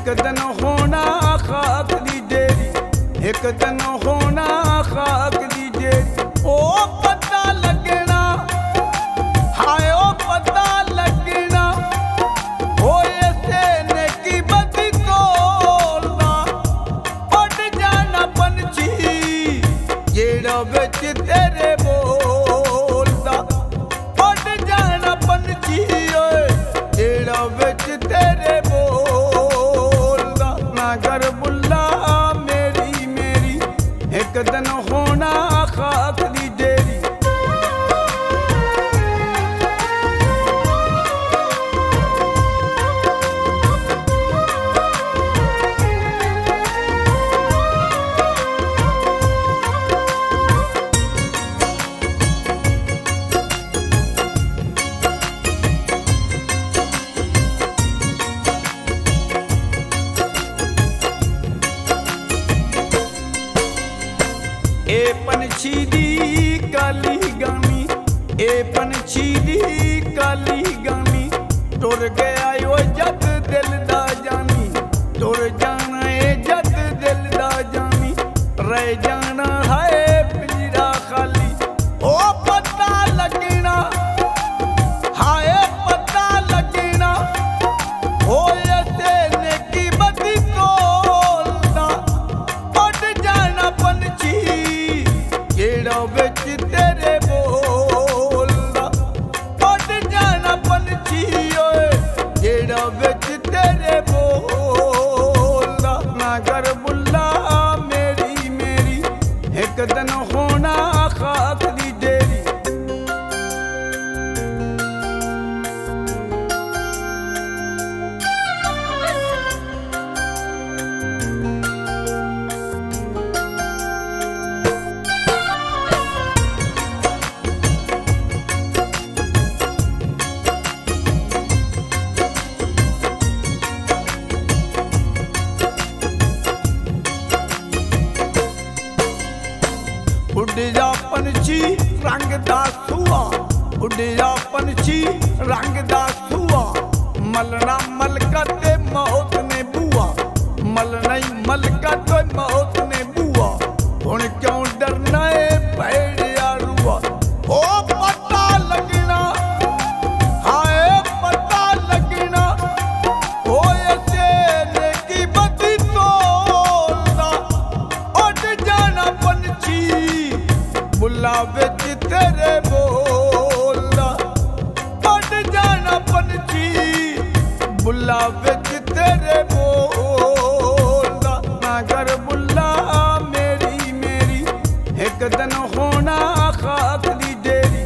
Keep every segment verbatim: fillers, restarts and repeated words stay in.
एक दिन होना खाक दी डेरी, एक दिन होना खाक दी डेरी। ओ पता लगना, हाय ओ पता लगना, होए से नेकी बदी तोलना, पट जाना पंछी जेड़ा विच तेरे बोलदा, पट जाना पंछी जेड़ा विच तेरे बोलदा। ना कर बुल्ला मेरी मेरी, एक दिन होना खाक दी डेरी। ए पंछी दी काली गानी, ए पंछी दी काली गानी, टुर गया ओ जद दिल दा जानी, टुर जाना ए जद दिल दा जानी, रह जाना है पिंजरा खाली। ओ पता लगना, हाय पता लगना, होए से नेकी बदी तोलदा, पट जाना पंछी जेड़ा विच तेरे बोलदा, पट जाना पंछी ओए जेड़ा विच तेरे बोलदा। ना कर बुल्ला मेरी मेरी, एक दिन होना खाक दी डेरी। उड़ जा पंछी रंग दा सूआ, उड़ जा पंछी रंग दा सूआ, मलना मलका ते मौत ने बुआ, मलना ही मलका ते मौत ने बुआ। हुण क्यों डरना है भैड़िया रुआ। ओ पता लगना, हाय पता लगना, होए से नेकी बदी तोलदा, उड़ जाना पंछी बुल्ला विच तेरे बोलदा, पट जाना पंछी बुल्ला विच तेरे बोलदा। ना कर बुल्ला मेरी मेरी, एक दिन होना खाक दी डेरी।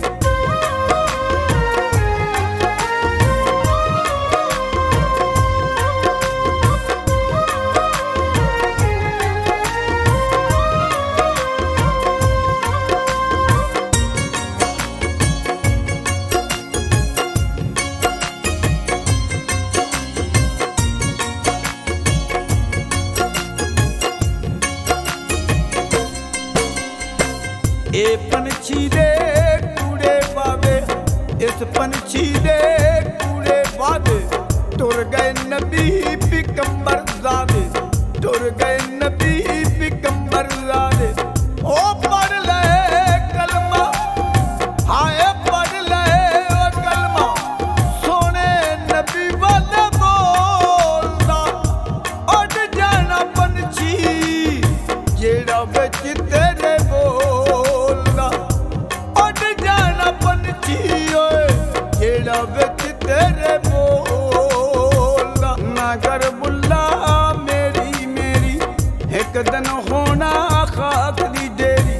ए पंछी दे कूड़े पावे, इस पंछी दे कूड़े पावे, टुर गए नबी पिकंबर ज़ादे, टुर गए नबी पिकंबर ज़ादे। ओ पढ़ ले कलमा, हाय पढ़ ले ओ कलमा, सोने नबी वाले बोलदा, उड़ जाना पंछी जेड़ा विच तेरे बोलदा, उड़ जाना पंछी ओए जेड़ा विच तेरे बोलदा। ना कर बुल्ला मेरी मेरी, एक दिन होना खाक दी डेरी।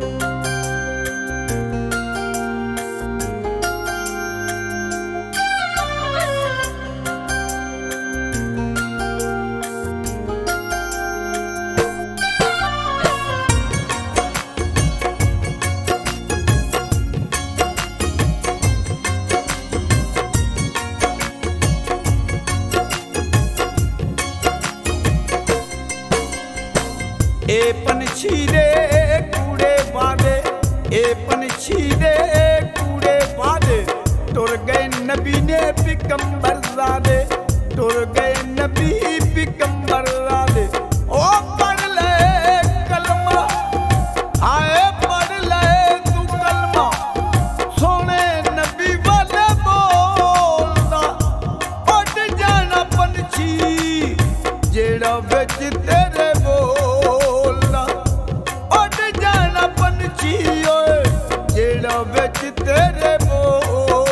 ए पंछी दे कूड़े पादे, ए पंछी दे कूड़े पादे, टुर गए नबी ने पिकंबर ज़ादे, टुर गए नबी बिकम्बर वाले ओ पढ़ ले कलमा हाय पढ़ ले तू कलमा सोने नबी वाले बोलदा उड़ जाना पंछी जेड़ा विच तेरे बोलदा उड़ जाना पंछी ओए जेड़ा विच तेरे बोल